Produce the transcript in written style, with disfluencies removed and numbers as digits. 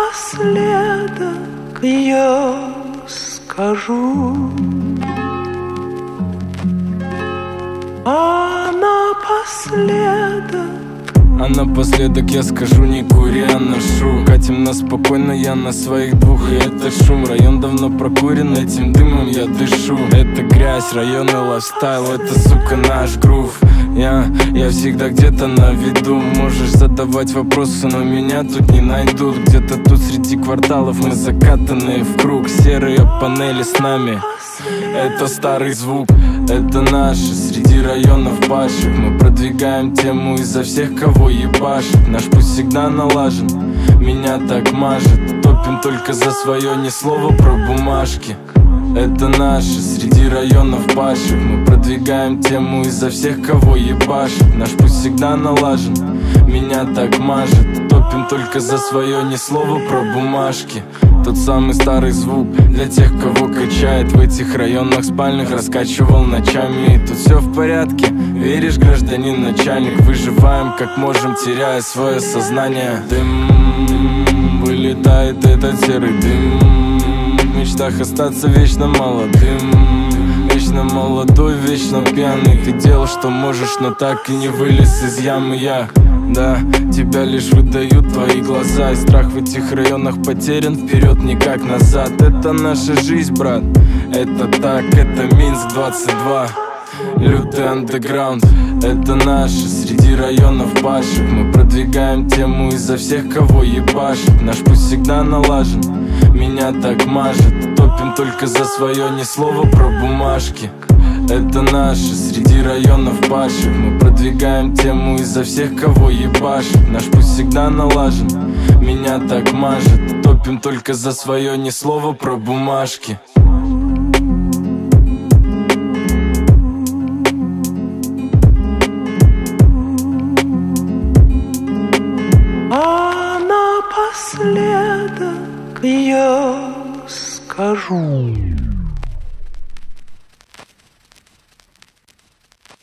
напоследок я скажу, напоследок я скажу: не кури, а ношу. Катим нас спокойно, я на своих двух, и это шум. Район давно прокурен, этим дымом я дышу. Это грязь, районный лайфстайл, это, сука, наш грув. Я всегда где-то на виду. Можешь задавать вопросы, но меня тут не найдут. Где-то тут среди кварталов мы закатанные в круг. Серые панели с нами, это старый звук. Это наши среди районов падших. Мы продвигаем тему изо всех, кого ебашит. Наш путь всегда налажен, меня так мажет. Топим только за свое, ни слова про бумажки. Это наши среди районов падших. Мы продвигаем тему изо всех, кого ебашит. Наш путь всегда налажен, меня так мажет. Топим только за свое, ни слова про бумажки. Тот самый старый звук для тех, кого качает. В этих районах спальных раскачивал ночами. И тут все в порядке, веришь, гражданин начальник? Выживаем как можем, теряя свое сознание. Дым, вылетает этот серый дым. В мечтах остаться вечно молодым. Вечно молодой, вечно пьяный. Ты делал, что можешь, но так и не вылез из ямы я. Да, тебя лишь выдают твои глаза. И страх в этих районах потерян, вперед никак назад. Это наша жизнь, брат, это так, это Минск 22. Лютый андеграунд, это наши среди районов падших. Мы продвигаем тему изо всех, кого ебашит. Наш путь всегда налажен, меня так мажет. Топим только за свое, ни слова про бумажки. Это наши среди районов падших. Мы продвигаем тему изо всех, кого ебашит. Наш путь всегда налажен, меня так мажет. Топим только за свое, ни слова про бумажки. Напоследок я скажу.